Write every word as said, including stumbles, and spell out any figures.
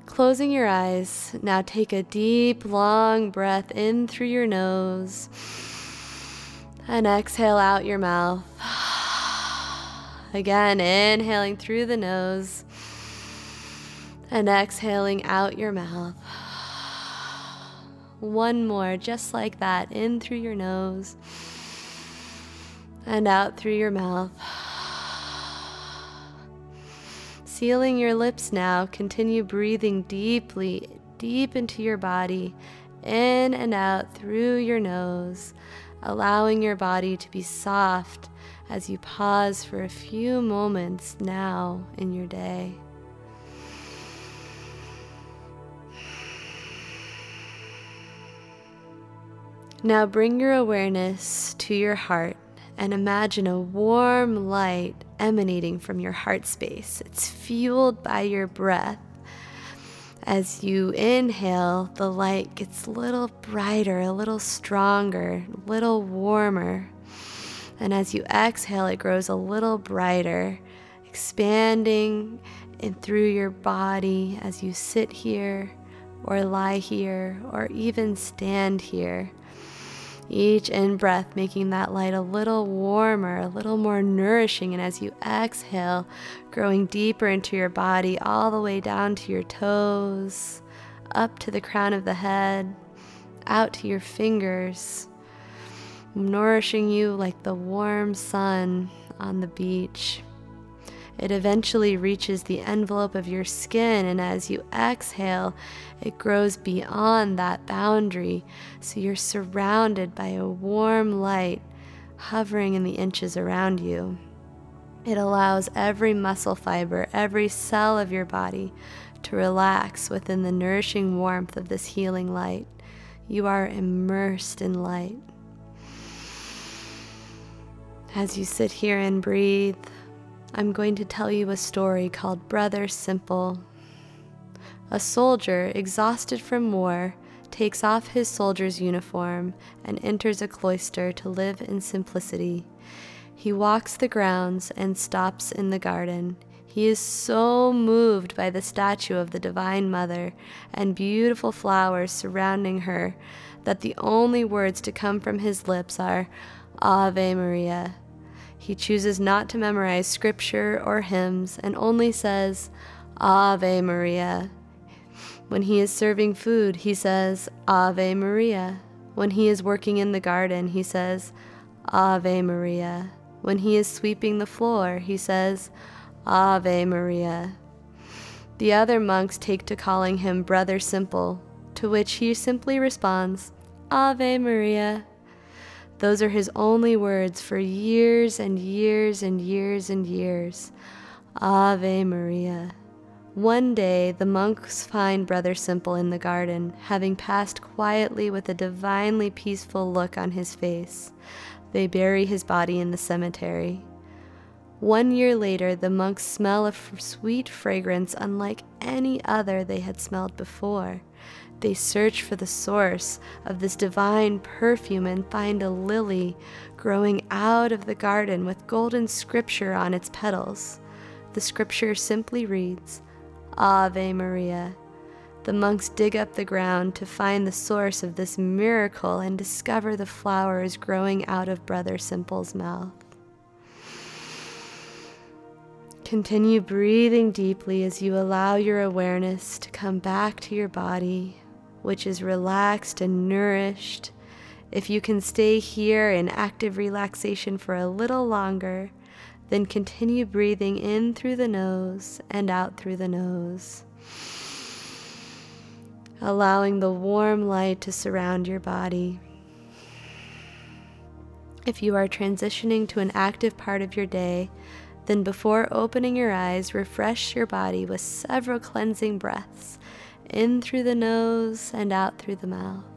Closing your eyes, now take a deep, long breath in through your nose and exhale out your mouth. Again, inhaling through the nose and exhaling out your mouth. One more, just like that, in through your nose and out through your mouth. Sealing your lips now, continue breathing deeply, deep into your body, in and out through your nose, allowing your body to be soft as you pause for a few moments now in your day. Now bring your awareness to your heart and imagine a warm light emanating from your heart space. It's fueled by your breath. As you inhale, the light gets a little brighter, a little stronger, a little warmer. And as you exhale, it grows a little brighter, expanding in through your body as you sit here or lie here or even stand here. Each in-breath making that light a little warmer, a little more nourishing, and as you exhale, growing deeper into your body, all the way down to your toes, up to the crown of the head, out to your fingers, nourishing you like the warm sun on the beach. It eventually reaches the envelope of your skin, and as you exhale, it grows beyond that boundary, so you're surrounded by a warm light hovering in the inches around you. It allows every muscle fiber, every cell of your body to relax within the nourishing warmth of this healing light. You are immersed in light. As you sit here and breathe, I'm going to tell you a story called Brother Simple. A soldier, exhausted from war, takes off his soldier's uniform and enters a cloister to live in simplicity. He walks the grounds and stops in the garden. He is so moved by the statue of the Divine Mother and beautiful flowers surrounding her that the only words to come from his lips are, Ave Maria. He chooses not to memorize scripture or hymns and only says, Ave Maria. When he is serving food, he says, Ave Maria. When he is working in the garden, he says, Ave Maria. When he is sweeping the floor, he says, Ave Maria. The other monks take to calling him Brother Simple, to which he simply responds, Ave Maria. Those are his only words for years and years and years and years. Ave Maria. One day, the monks find Brother Simple in the garden, having passed quietly with a divinely peaceful look on his face. They bury his body in the cemetery. One year later, the monks smell a f- sweet fragrance unlike any other they had smelled before. They search for the source of this divine perfume and find a lily growing out of the garden with golden scripture on its petals. The scripture simply reads, Ave Maria. The monks dig up the ground to find the source of this miracle and discover the flowers growing out of Brother Simple's mouth. Continue breathing deeply as you allow your awareness to come back to your body, which is relaxed and nourished. If you can stay here in active relaxation for a little longer, then continue breathing in through the nose and out through the nose, allowing the warm light to surround your body. If you are transitioning to an active part of your day, then before opening your eyes, refresh your body with several cleansing breaths, in through the nose and out through the mouth.